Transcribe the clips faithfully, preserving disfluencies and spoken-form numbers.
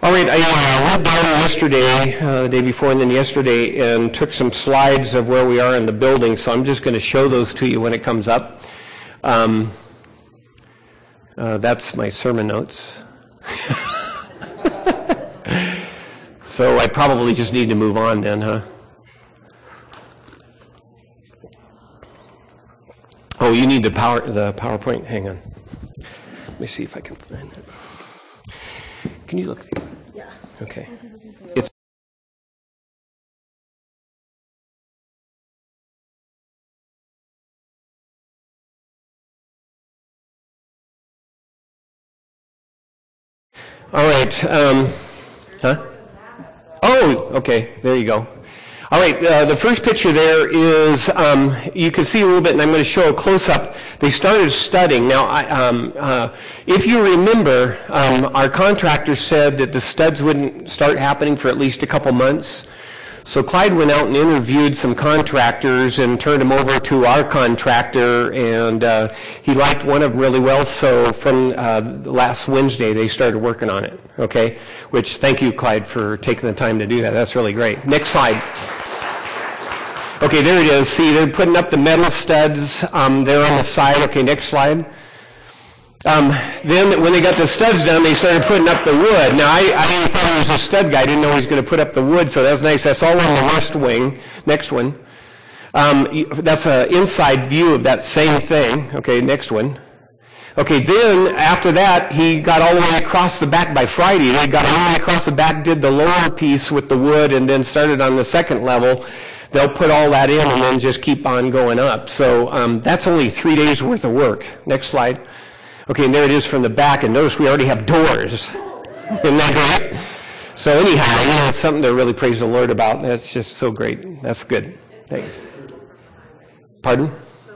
All right, I uh, went down yesterday, uh, the day before, and then yesterday, and took some slides of where we are in the building, so I'm just going to show those to you when it comes up. Um, uh, that's my sermon notes. So I probably just need to move on then, huh? Oh, you need the power, the PowerPoint? Hang on. Let me see if I can find it. Can you look? Yeah. Okay. It's all right. Um, huh? Oh, okay. There you go. All right, uh, the first picture there is, um, you can see a little bit, and I'm going to show a close-up. They started studding. Now, I, um, uh, if you remember, um, our contractor said that the studs wouldn't start happening for at least a couple months. So Clyde went out and interviewed some contractors and turned them over to our contractor, and uh, he liked one of them really well, so from uh, last Wednesday they started working on it, okay? Which, thank you, Clyde, for taking the time to do that. That's really great. Next slide. Okay, there it is. See, they're putting up the metal studs um, there on the side. Okay, next slide. Um, then when they got the studs done, they started putting up the wood. Now, I, I thought he was a stud guy. I didn't know he was going to put up the wood, so that's nice. That's all on the west wing. Next one. Um, that's an inside view of that same thing. Okay, next one. Okay, then after that, he got all the way across the back by Friday. They got all the way across the back, did the lower piece with the wood, and then started on the second level. They'll put all that in and then just keep on going up. So um, that's only three days worth of work. Next slide. Okay, and there it is from the back, and notice we already have doors. Isn't that great? So anyhow, you know, it's something to really praise the Lord about. That's just so great. That's good. Thanks. Pardon?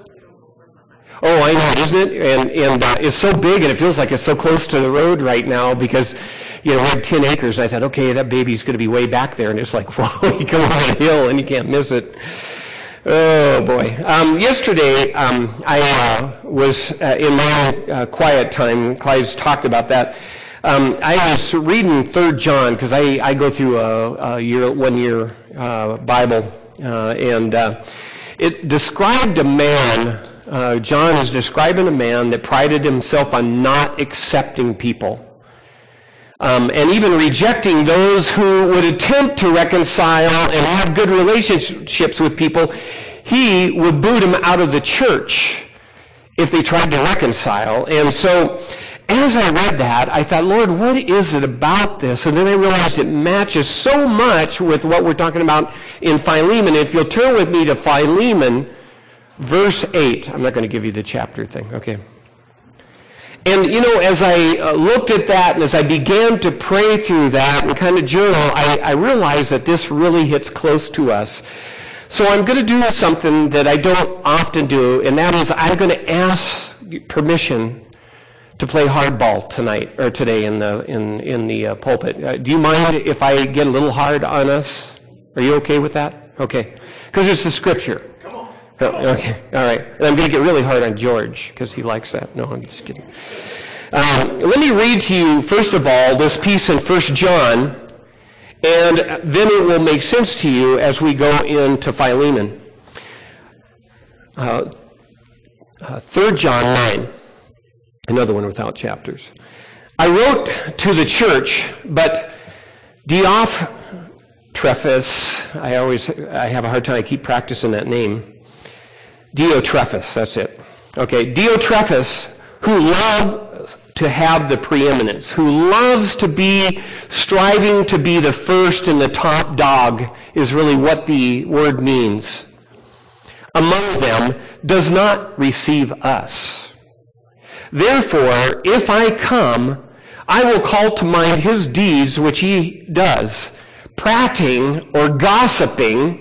Oh, I know, isn't it? And and uh, it's so big, and it feels like it's so close to the road right now because, you know, we had ten acres, and I thought, okay, that baby's going to be way back there, and it's like, whoa, you come over the hill, and you can't miss it. Oh, boy. Um, yesterday, um, I uh, was uh, in my uh, quiet time. Clive's talked about that. Um, I was reading Third John because I, I go through a, a year, one-year uh, Bible, uh, and uh, it described a man. Uh, John is describing a man that prided himself on not accepting people. Um, and even rejecting those who would attempt to reconcile and have good relationships with people. He would boot them out of the church if they tried to reconcile. And so as I read that, I thought, Lord, what is it about this? And then I realized it matches so much with what we're talking about in Philemon. If you'll turn with me to Philemon, verse eight. I'm not going to give you the chapter thing, okay? And, you know, as I uh, looked at that and as I began to pray through that and kind of journal, I, I realized that this really hits close to us. So I'm going to do something that I don't often do, and that is I'm going to ask permission to play hardball tonight or today in the in in the uh, pulpit. Uh, do you mind if I get a little hard on us? Are you okay with that? Okay, because it's the scripture. Oh, okay, all right. And I'm going to get really hard on George because he likes that. No, I'm just kidding. Um, let me read to you, first of all, this piece in First John, and then it will make sense to you as we go into Philemon. Uh, uh, Third John nine, another one without chapters. I wrote to the church, but Diotrephes, I always I have a hard time, I keep practicing that name. Diotrephes, that's it. Okay, Diotrephes, who loves to have the preeminence, who loves to be striving to be the first and the top dog, is really what the word means. Among them does not receive us. Therefore, if I come, I will call to mind his deeds which he does, prating or gossiping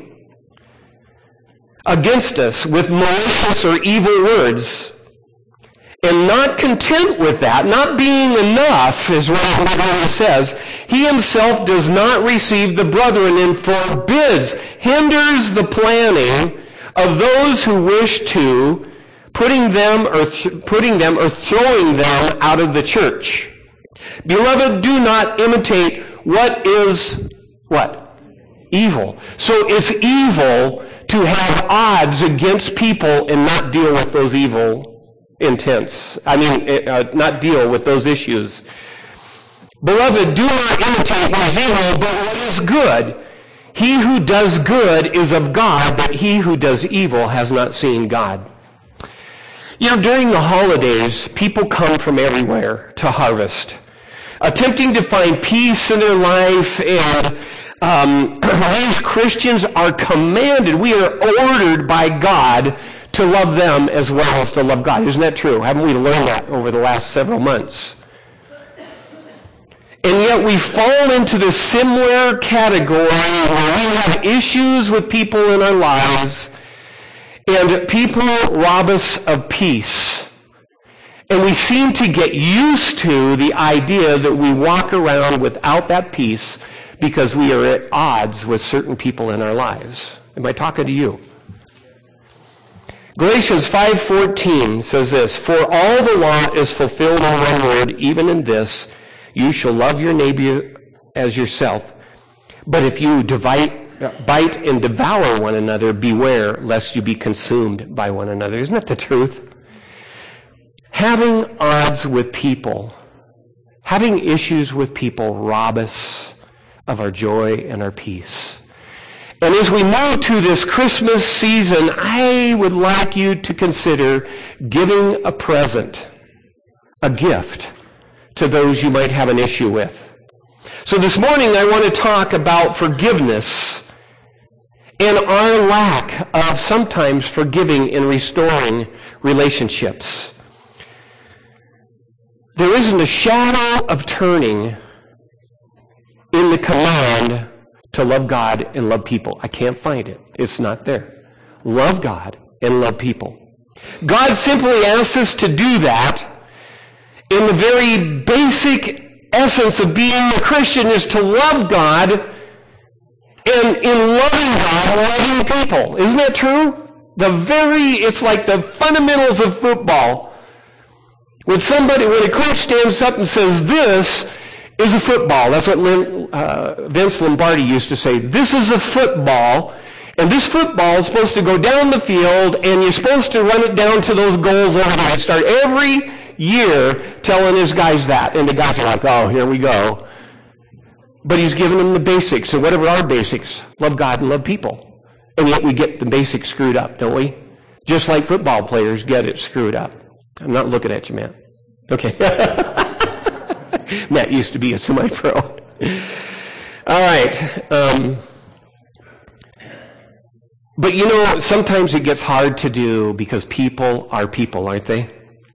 against us with malicious or evil words. And not content with that, not being enough, is what it says, he himself does not receive the brethren and forbids, hinders the planning of those who wish to, putting them or th- putting them or throwing them out of the church. Beloved, do not imitate what is what? Evil. So it's evil to have odds against people and not deal with those evil intents. I mean, uh, not deal with those issues. Beloved, do not imitate what is evil, but what is good. He who does good is of God, but he who does evil has not seen God. You know, during the holidays, people come from everywhere to harvest, attempting to find peace in their life, and um, these Christians are commanded, we are ordered by God to love them as well as to love God. Isn't that true? Haven't we learned that over the last several months? And yet we fall into this similar category where we have issues with people in our lives, and people rob us of peace. And we seem to get used to the idea that we walk around without that peace because we are at odds with certain people in our lives. Am I talking to you? Galatians five fourteen says this, "For all the law is fulfilled in one word, even in this, you shall love your neighbor as yourself. But if you divide, bite and devour one another, beware lest you be consumed by one another." Isn't that the truth? Having odds with people, having issues with people rob us of our joy and our peace. And as we move to this Christmas season, I would like you to consider giving a present, a gift, to those you might have an issue with. So this morning I want to talk about forgiveness and our lack of sometimes forgiving and restoring relationships. There isn't a shadow of turning in the command to love God and love people. I can't find it. It's not there. Love God and love people. God simply asks us to do that. In the very basic essence of being a Christian is to love God, and in loving God, loving people. Isn't that true? The very, it's like the fundamentals of football. When somebody, when a coach stands up and says, "This is a football," that's what Lin, uh, Vince Lombardi used to say, "This is a football, and this football is supposed to go down the field, and you're supposed to run it down to those goals over there." Start every year telling his guys that, and the guys are like, "Oh, here we go." But he's giving them the basics, and whatever our basics, love God and love people. And yet we get the basics screwed up, don't we? Just like football players get it screwed up. I'm not looking at you, Matt. Okay. Matt used to be a semi-pro. All right. Um, but you know, sometimes it gets hard to do because people are people, aren't they?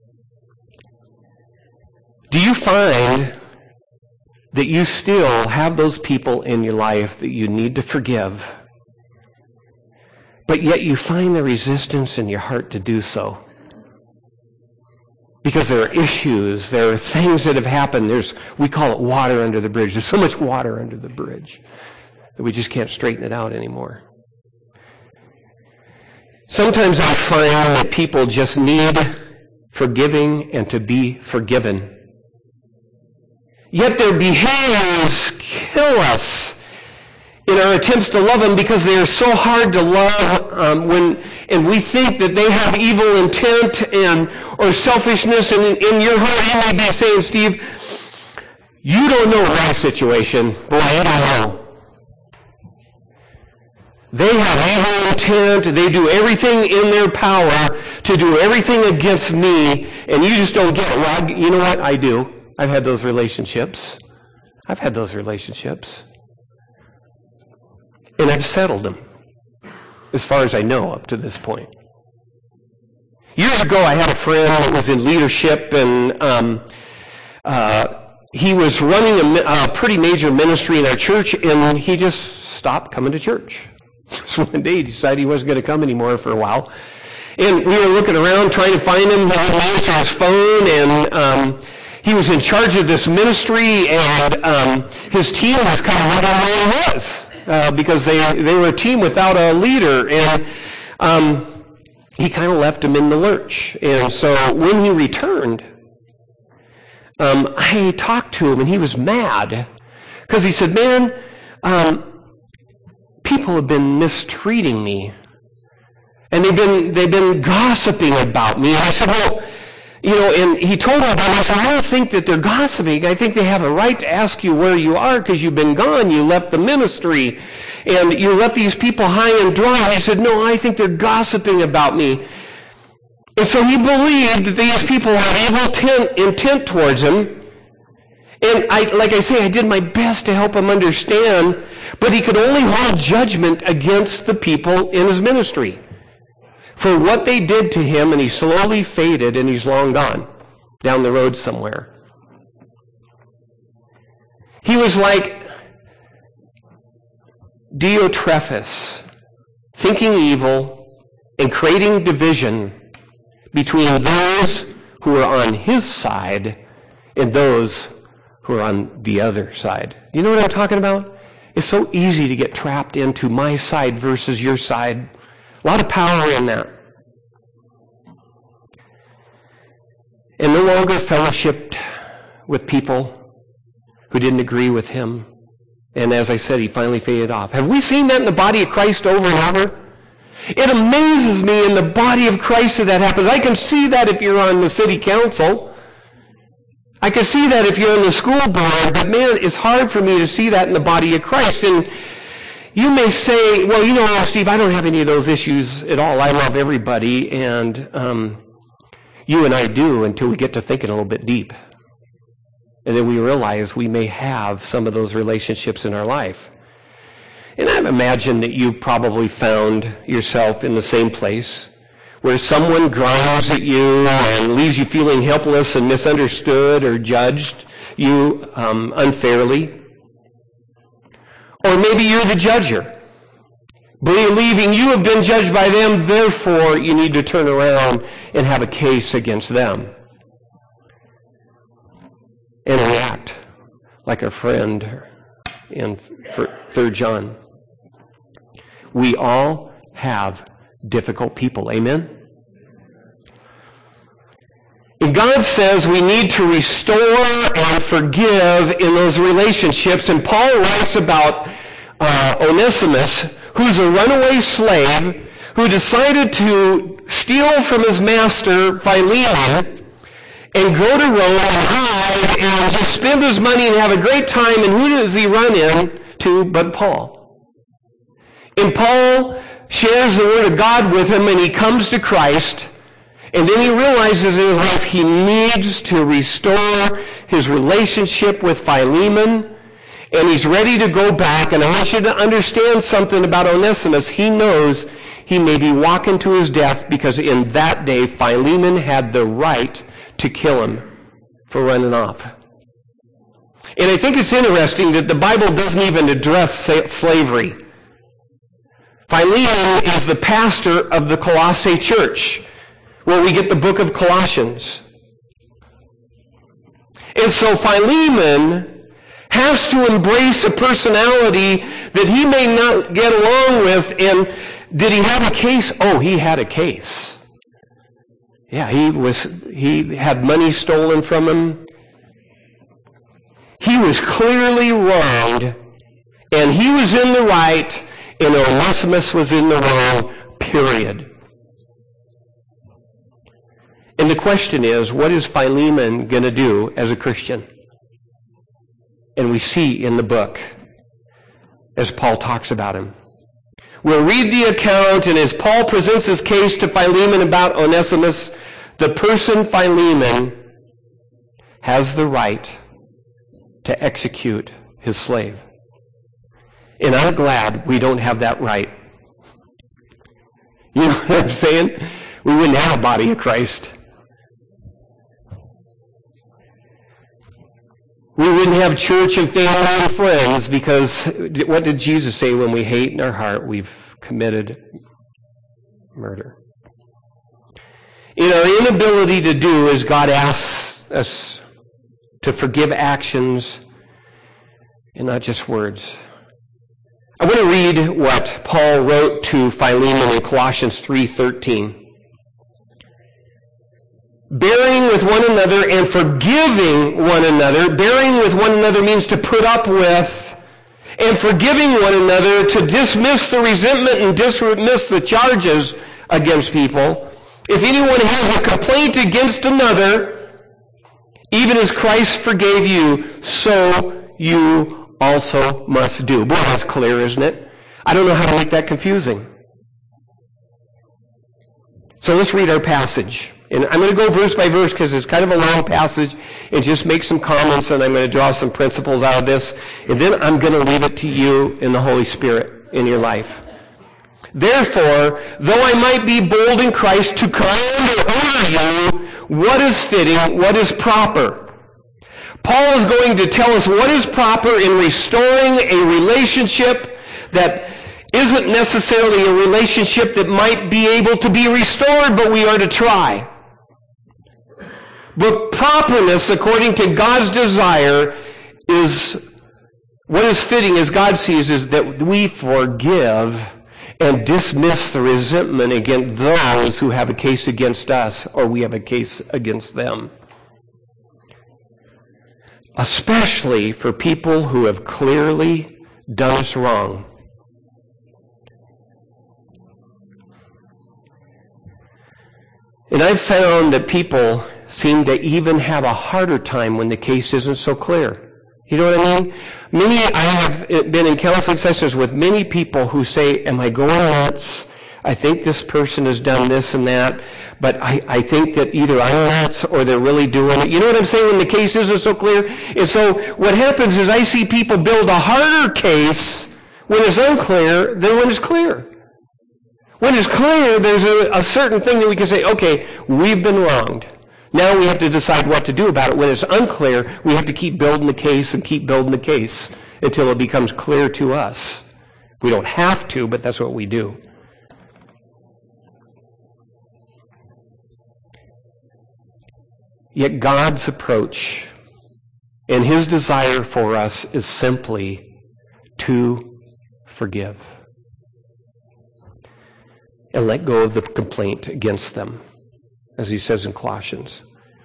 Do you find that you still have those people in your life that you need to forgive, but yet you find the resistance in your heart to do so? Because there are issues, there are things that have happened. There's, we call it water under the bridge. There's so much water under the bridge that we just can't straighten it out anymore. Sometimes I find that people just need forgiving and to be forgiven. Yet their behaviors kill us in our attempts to love them because they are so hard to love um, when, and we think that they have evil intent and or selfishness, and in, in your heart you may be saying, "Steve, you don't know my situation. Boy, I don't know. They have evil intent. They do everything in their power to do everything against me, and you just don't get it." Well, you know what? I do. I've had those relationships. I've had those relationships. And I've settled them, as far as I know up to this point. Years ago, I had a friend that was in leadership, and um, uh, he was running a, a pretty major ministry in our church, and he just stopped coming to church. So one day, he decided he wasn't going to come anymore for a while. And we were looking around, trying to find him. He would answer his phone, and um, he was in charge of this ministry, and um, his team was kind of wondering where he was. Uh, because they they were a team without a leader, and um, he kind of left him in the lurch. And so when he returned, um, I talked to him, and he was mad Because he said, man, um, people have been mistreating me. And they've been, they've been gossiping about me. And I said, well, you know, and he told me about it. I said, I don't think that they're gossiping. I think they have a right to ask you where you are because you've been gone. You left the ministry. And you left these people high and dry. And he said, no, I think they're gossiping about me. And so he believed that these people had evil tent, intent towards him. And I, like I say, I did my best to help him understand, but he could only hold judgment against the people in his ministry for what they did to him, and he slowly faded, and he's long gone down the road somewhere. He was like Diotrephes, thinking evil and creating division between those who are on his side and those who are on the other side. You know what I'm talking about? It's so easy to get trapped into my side versus your side. A lot of power in that. And no longer fellowshiped with people who didn't agree with him. And as I said, he finally faded off. Have we seen that in the body of Christ over and over? It amazes me in the body of Christ that that happens. I can see that if you're on the city council. I can see that if you're on the school board, but man, it's hard for me to see that in the body of Christ. And you may say, well, you know, Steve, I don't have any of those issues at all. I love everybody, and um, you and I do until we get to thinking a little bit deep. And then we realize we may have some of those relationships in our life. And I imagine that you probably found yourself in the same place, where someone growls at you and leaves you feeling helpless and misunderstood or judged you um, unfairly. Or maybe you're the judger, believing you have been judged by them, therefore you need to turn around and have a case against them. And react like our friend in Third John. We all have difficult people. Amen? And God says we need to restore and forgive in those relationships. And Paul writes about uh, Onesimus, who's a runaway slave who decided to steal from his master, Philemon, and go to Rome and hide and just spend his money and have a great time. And who does he run into but Paul? And Paul shares the word of God with him, and he comes to Christ, and then he realizes in his life he needs to restore his relationship with Philemon, and he's ready to go back. And I want you to understand something about Onesimus. He knows he may be walking to his death because in that day Philemon had the right to kill him for running off. And I think it's interesting that the Bible doesn't even address slavery. Philemon is the pastor of the Colossae church, where we get the book of Colossians. And so Philemon has to embrace a personality that he may not get along with. And did he have a case? Oh, he had a case. Yeah, he was. He had money stolen from him. He was clearly wronged, and he was in the right, and Onesimus was in the wrong, period. And the question is, what is Philemon going to do as a Christian? And we see in the book, as Paul talks about him. We'll read the account, and as Paul presents his case to Philemon about Onesimus, the person Philemon has the right to execute his slave. And I'm glad we don't have that right. You know what I'm saying? We wouldn't have a body of Christ. We wouldn't have church and family and friends, because what did Jesus say? When we hate in our heart, we've committed murder. In our inability to do as God asks us to forgive actions and not just words. I want to read what Paul wrote to Philemon in Colossians three thirteen. bearing with one another and forgiving one another. Bearing with one another means to put up with, and forgiving one another, to dismiss the resentment and dismiss the charges against people. If anyone has a complaint against another, even as Christ forgave you, so you also must do. Boy, that's clear, isn't it? I don't know how to make that confusing. So let's read our passage. And I'm going to go verse by verse because it's kind of a long passage, and just make some comments, and I'm going to draw some principles out of this. And then I'm going to leave it to you in the Holy Spirit in your life. Therefore, though I might be bold in Christ to command or order you what is fitting, what is proper. Paul is going to tell us what is proper in restoring a relationship that isn't necessarily a relationship that might be able to be restored, but we are to try. But properness, according to God's desire, is what is fitting as God sees is that we forgive and dismiss the resentment against those who have a case against us, or we have a case against them. Especially for people who have clearly done us wrong. And I've found that people seem to even have a harder time when the case isn't so clear. You know what I mean? Many, I have been in counseling sessions with many people who say, am I going nuts? I think this person has done this and that, but I, I think that either I'm nuts or they're really doing it. You know what I'm saying when the case isn't so clear? And so what happens is I see people build a harder case when it's unclear than when it's clear. When it's clear, there's a, a certain thing that we can say, okay, we've been wronged. Now we have to decide what to do about it. When it's unclear, we have to keep building the case and keep building the case until it becomes clear to us. We don't have to, but that's what we do. Yet God's approach and his desire for us is simply to forgive and let go of the complaint against them, as he says in Colossians.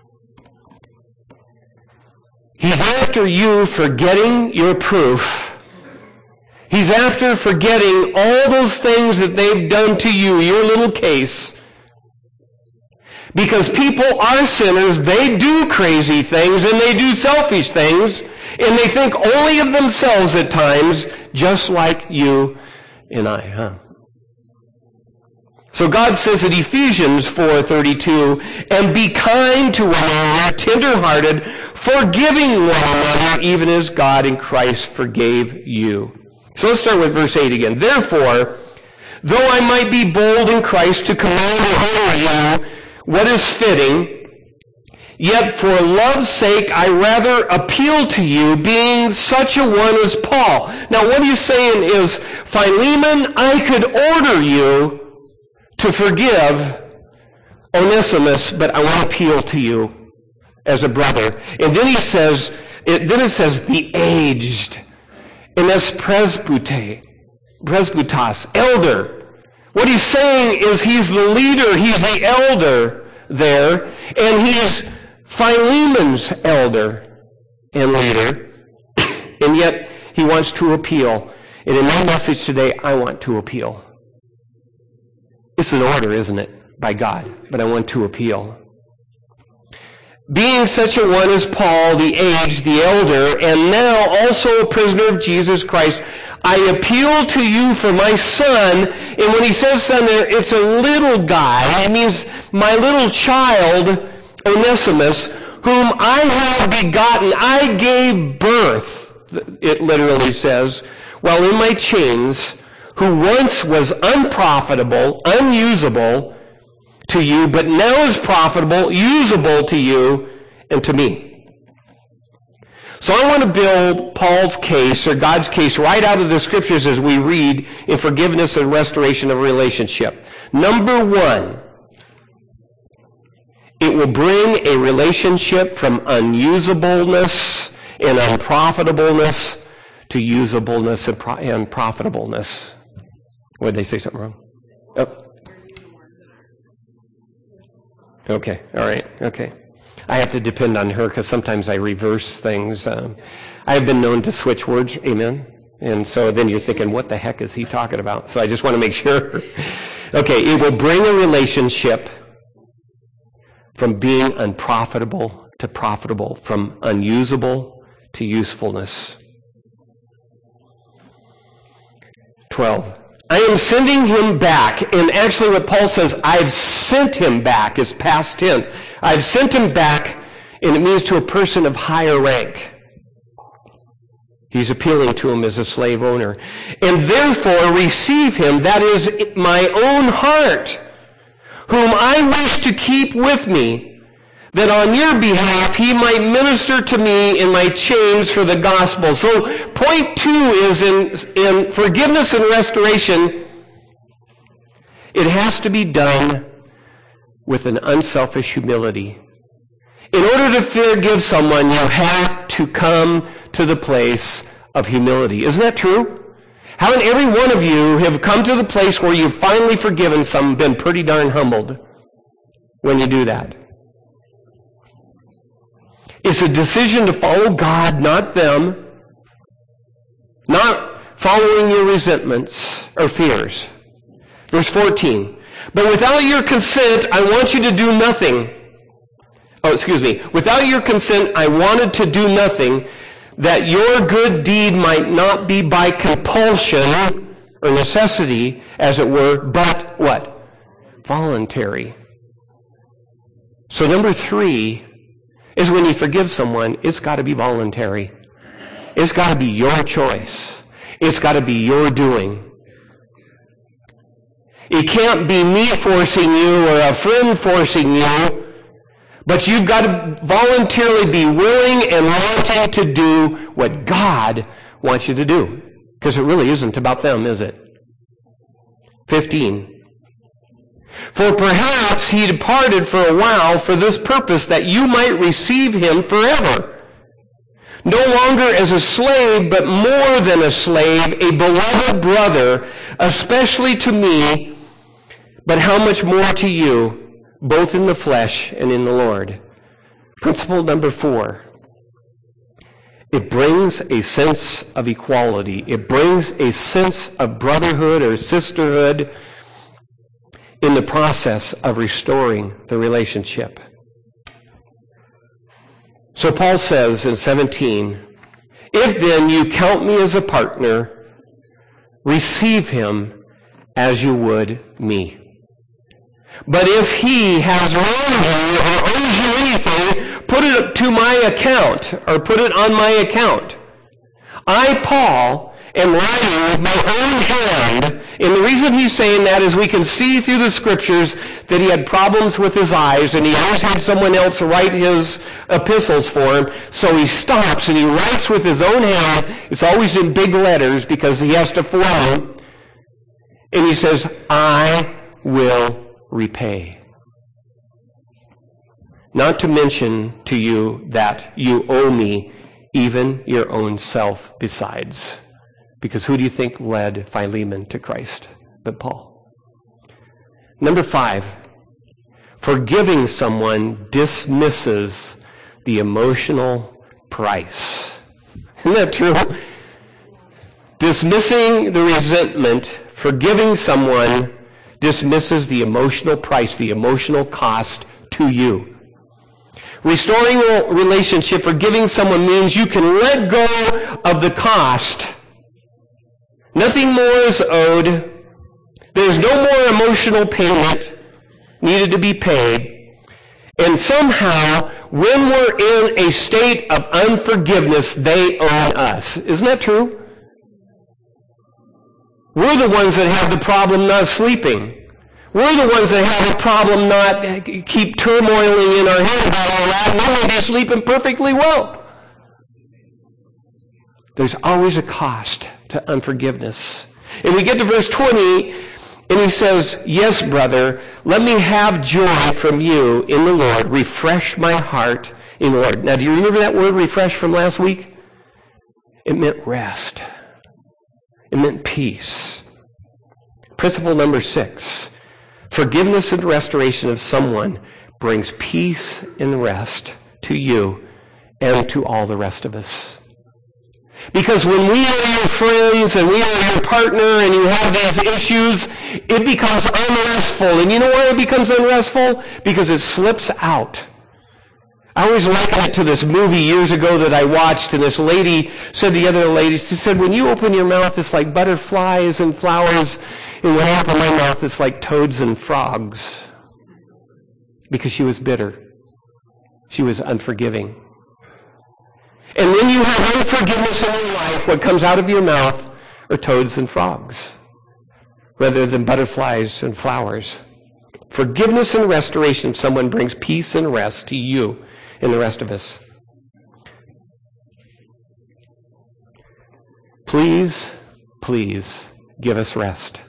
He's after you forgetting your proof. He's after forgetting all those things that they've done to you, your little case. Because people are sinners, they do crazy things, and they do selfish things, and they think only of themselves at times, just like you and I, huh? So God says in Ephesians four thirty-two, and be kind to one another, tender-hearted, forgiving one another, even as God in Christ forgave you. So let's start with verse eight again. Therefore, though I might be bold in Christ to command or order you what is fitting, yet for love's sake I rather appeal to you, being such a one as Paul. Now what he's saying is, Philemon, I could order you to forgive Onesimus, but I want to appeal to you as a brother. And then he says, it, then it says the aged, and that's presbyte, presbytos, elder. What he's saying is he's the leader, he's the elder there, and he's Philemon's elder and leader, and yet he wants to appeal. And in my message today, I want to appeal. It's an order, isn't it, by God, but I want to appeal. Being such a one as Paul, the aged, the elder, and now also a prisoner of Jesus Christ, I appeal to you for my son. And when he says son there, it's a little guy. It means my little child, Onesimus, whom I have begotten. I gave birth, it literally says, while in my chains, who once was unprofitable, unusable to you, but now is profitable, usable to you, and to me. So I want to build Paul's case, or God's case, right out of the scriptures as we read in forgiveness and restoration of relationship. Number one, it will bring a relationship from unusableness and unprofitableness to usableness and, pro- and profitableness. What did they say something wrong? Oh. Okay, all right, okay. I have to depend on her because sometimes I reverse things. Um, I've been known to switch words, amen? And so then you're thinking, what the heck is he talking about? So I just want to make sure. Okay, it will bring a relationship from being unprofitable to profitable, from unusable to usefulness. twelve. I am sending him back, and actually what Paul says, I've sent him back, is past tense. I've sent him back, and it means to a person of higher rank. He's appealing to him as a slave owner. And therefore receive him, that is my own heart, whom I wish to keep with me, that on your behalf he might minister to me in my chains for the gospel. So point two is in, in forgiveness and restoration, it has to be done with an unselfish humility. In order to forgive someone, you have to come to the place of humility. Isn't that true? Haven't every one of you have come to the place where you've finally forgiven someone, been pretty darn humbled when you do that? It's a decision to follow God, not them, not following your resentments or fears. Verse fourteen, but without your consent, I want you to do nothing. Oh, excuse me. Without your consent, I wanted to do nothing, that your good deed might not be by compulsion or necessity, as it were, but what? Voluntary. So number three is when you forgive someone, it's got to be voluntary. It's got to be your choice. It's got to be your doing. It can't be me forcing you or a friend forcing you, but you've got to voluntarily be willing and wanting to do what God wants you to do. Because it really isn't about them, is it? fifteen. For perhaps he departed for a while for this purpose, that you might receive him forever. No longer as a slave, but more than a slave, a beloved brother, especially to me, but how much more to you, both in the flesh and in the Lord. Principle number four. It brings a sense of equality. It brings a sense of brotherhood or sisterhood in the process of restoring the relationship. So Paul says in seventeen, if then you count me as a partner, receive him as you would me. But if he has wronged you or owes you anything, put it to my account, or put it on my account. I, Paul, am writing with my own hand, and the reason he's saying that is we can see through the scriptures that he had problems with his eyes, and he always had someone else write his epistles for him, so he stops and he writes with his own hand. It's always in big letters because he has to form, and he says, I will repay. Not to mention to you that you owe me even your own self besides. Because who do you think led Philemon to Christ but Paul? Number five, forgiving someone dismisses the emotional price. Isn't that true? Dismissing the resentment, forgiving someone dismisses the emotional price, the emotional cost to you. Restoring a relationship, forgiving someone means you can let go of the cost. Nothing more is owed. There's no more emotional payment needed to be paid. And somehow, when we're in a state of unforgiveness, they own us. Isn't that true? We're the ones that have the problem not sleeping. We're the ones that have a problem not keep turmoiling in our head about all that. And we'll be sleeping perfectly well. There's always a cost to unforgiveness. And we get to verse twenty, and he says, yes, brother, let me have joy from you in the Lord. Refresh my heart in the Lord. Now, do you remember that word refresh from last week? It meant rest. It meant peace. Principle number six. Forgiveness and restoration of someone brings peace and rest to you and to all the rest of us. Because when we are your friends and we are your partner and you have these issues, it becomes unrestful. And you know why it becomes unrestful? Because it slips out. I always liken it to this movie years ago that I watched, and this lady said to the other lady, she said, when you open your mouth, it's like butterflies and flowers, and when I open my mouth, it's like toads and frogs. Because she was bitter. She was unforgiving. And when you have unforgiveness in your life, what comes out of your mouth are toads and frogs, rather than butterflies and flowers. Forgiveness and restoration, someone brings peace and rest to you and the rest of us. Please, please give us rest.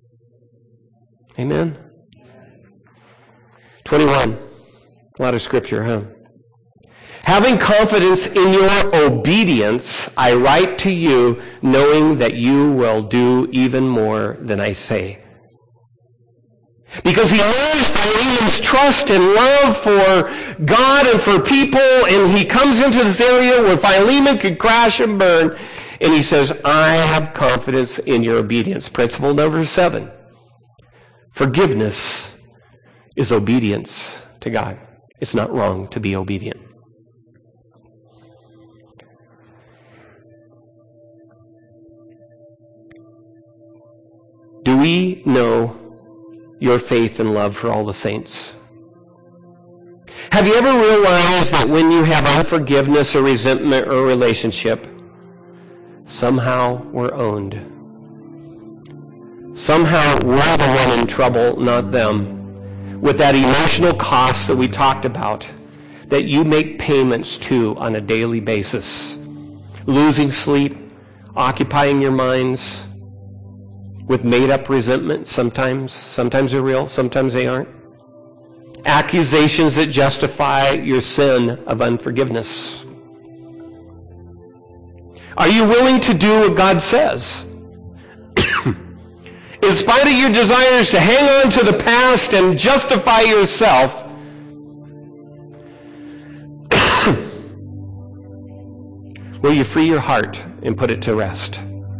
Amen? twenty-one. A lot of scripture, huh? Having confidence in your obedience, I write to you, knowing that you will do even more than I say. Because he knows Philemon's trust and love for God and for people, and he comes into this area where Philemon could crash and burn, and he says, I have confidence in your obedience. Principle number seven. Forgiveness is obedience to God. It's not wrong to be obedient. Do we know your faith and love for all the saints? Have you ever realized that when you have unforgiveness or resentment or relationship, somehow we're owned? Somehow we're the one in trouble, not them. With that emotional cost that we talked about, that you make payments to on a daily basis. Losing sleep, occupying your minds with made-up resentment sometimes. Sometimes they're real, sometimes they aren't. Accusations that justify your sin of unforgiveness. Are you willing to do what God says? In spite of your desires to hang on to the past and justify yourself, will you free your heart and put it to rest?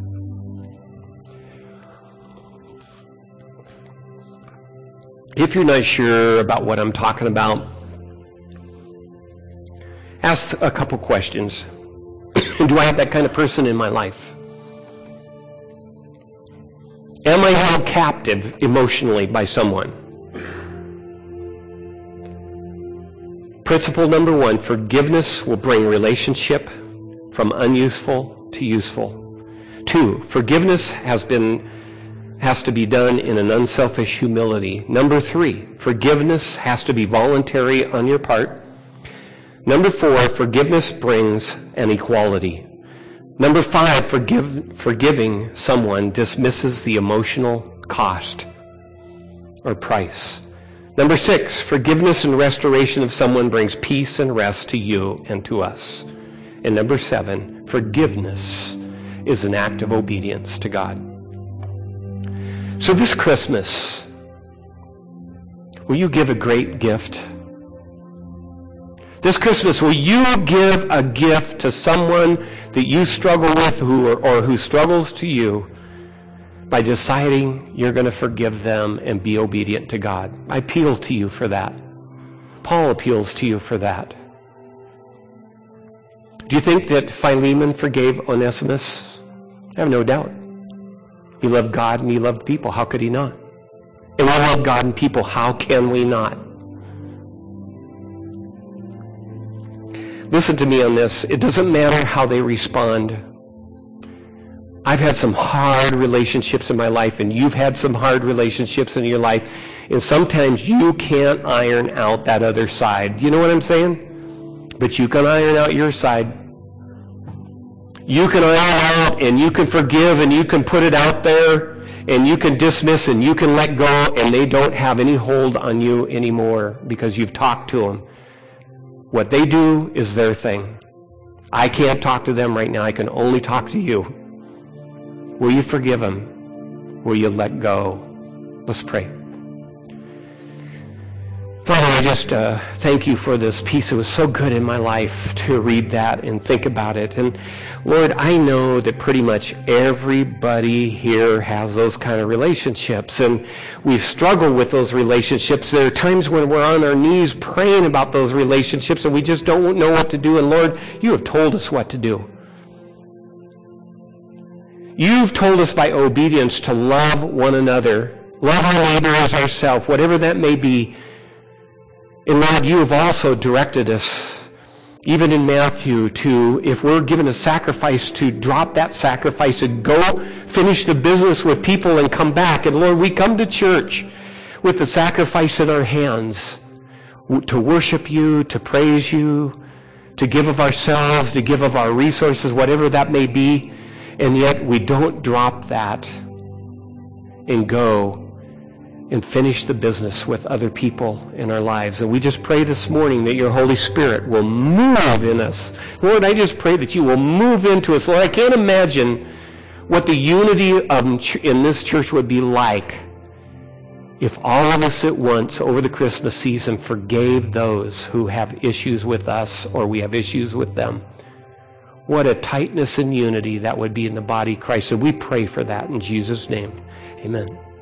If you're not sure about what I'm talking about, ask a couple questions. Do I have that kind of person in my life? Am I held captive emotionally by someone? Principle number one, forgiveness will bring relationship from unuseful to useful. Two, forgiveness has been has to be done in an unselfish humility. Number three, forgiveness has to be voluntary on your part. Number four, forgiveness brings an equality. Number five, forgive, forgiving someone dismisses the emotional cost or price. Number six, forgiveness and restoration of someone brings peace and rest to you and to us. And number seven, forgiveness is an act of obedience to God. So this Christmas, will you give a great gift? This Christmas, will you give a gift to someone that you struggle with who or, or who struggles to you by deciding you're going to forgive them and be obedient to God? I appeal to you for that. Paul appeals to you for that. Do you think that Philemon forgave Onesimus? I have no doubt. He loved God and he loved people. How could he not? And we love God and people. How can we not? Listen to me on this. It doesn't matter how they respond. I've had some hard relationships in my life, and you've had some hard relationships in your life, and sometimes you can't iron out that other side. You know what I'm saying? But you can iron out your side. You can iron out, and you can forgive, and you can put it out there, and you can dismiss, and you can let go, and they don't have any hold on you anymore because you've talked to them. What they do is their thing. I can't talk to them right now. I can only talk to you. Will you forgive them? Will you let go? Let's pray. Father, I just uh, thank you for this piece. It was so good in my life to read that and think about it. And Lord, I know that pretty much everybody here has those kind of relationships, and we struggle with those relationships. There are times when we're on our knees praying about those relationships, and we just don't know what to do. And Lord, you have told us what to do. You've told us by obedience to love one another, love our neighbor as ourselves, whatever that may be. And Lord, you have also directed us, even in Matthew, to, if we're given a sacrifice, to drop that sacrifice and go finish the business with people and come back. And Lord, we come to church with the sacrifice in our hands to worship you, to praise you, to give of ourselves, to give of our resources, whatever that may be. And yet we don't drop that and go and finish the business with other people in our lives. And we just pray this morning that your Holy Spirit will move in us. Lord, I just pray that you will move into us. Lord, I can't imagine what the unity of in this church would be like if all of us at once over the Christmas season forgave those who have issues with us or we have issues with them. What a tightness and unity that would be in the body of Christ. And we pray for that in Jesus' name. Amen.